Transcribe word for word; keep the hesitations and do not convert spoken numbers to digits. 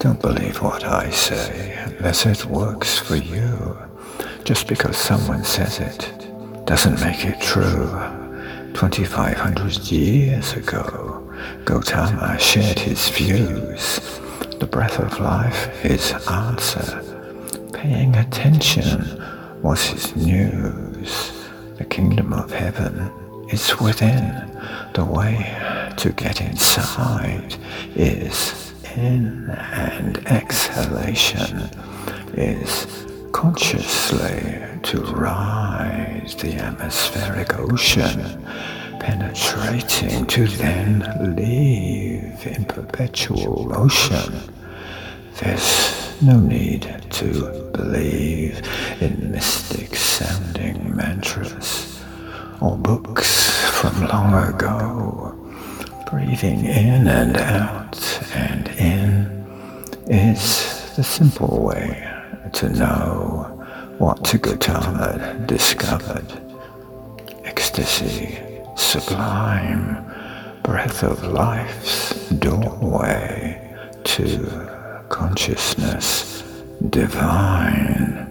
Don't believe what I say unless it works for you. Just because someone says it doesn't make it true. twenty-five hundred years ago, Gautama shared his views. The breath of life, his answer. Paying attention was his news. The kingdom of heaven is within. The way to get inside is in, and exhalation is consciously to rise the atmospheric ocean, penetrating to then leave in perpetual motion. There's no need to believe in mystic sounding mantras or books from long ago. Breathing in and out and in is the simple way to know what Gautama discovered. Ecstasy, sublime, breath of life's doorway to consciousness divine.